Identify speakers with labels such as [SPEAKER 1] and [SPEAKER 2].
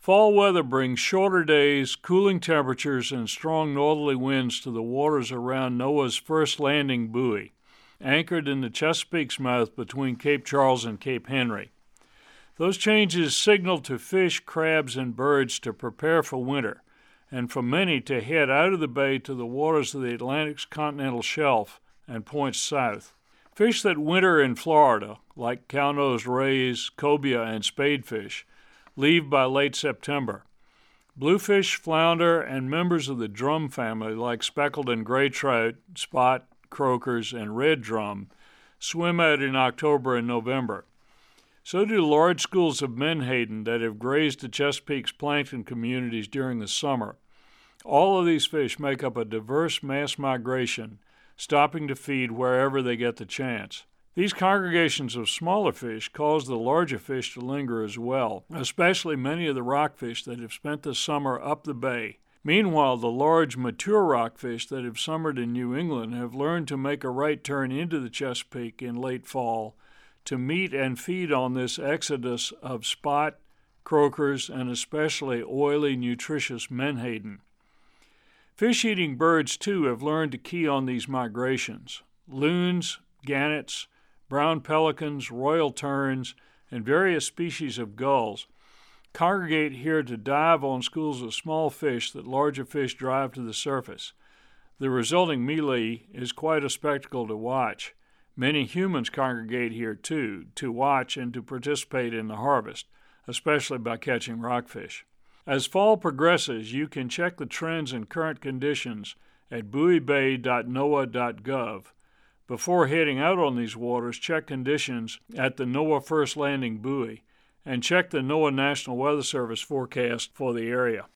[SPEAKER 1] Fall weather brings shorter days, cooling temperatures, and strong northerly winds to the waters around NOAA's first landing buoy, anchored in the Chesapeake's mouth between Cape Charles and Cape Henry. Those changes signal to fish, crabs, and birds to prepare for winter, and for many to head out of the bay to the waters of the Atlantic's continental shelf and point south. Fish that winter in Florida, like cow-nosed rays, cobia, and spadefish, leave by late September. Bluefish, flounder, and members of the drum family like speckled and gray trout, spot, croakers, and red drum swim out in October and November. So do large schools of menhaden that have grazed the Chesapeake's plankton communities during the summer. All of these fish make up a diverse mass migration, stopping to feed wherever they get the chance. These congregations of smaller fish cause the larger fish to linger as well, especially many of the rockfish that have spent the summer up the bay. Meanwhile, the large, mature rockfish that have summered in New England have learned to make a right turn into the Chesapeake in late fall to meet and feed on this exodus of spot, croakers, and especially oily, nutritious menhaden. Fish-eating birds, too, have learned to key on these migrations. Loons, gannets, brown pelicans, royal terns, and various species of gulls congregate here to dive on schools of small fish that larger fish drive to the surface. The resulting melee is quite a spectacle to watch. Many humans congregate here, too, to watch and to participate in the harvest, especially by catching rockfish. As fall progresses, you can check the trends and current conditions at buoybay.noaa.gov. Before heading out on these waters, check conditions at the NOAA First Landing Buoy and check the NOAA National Weather Service forecast for the area.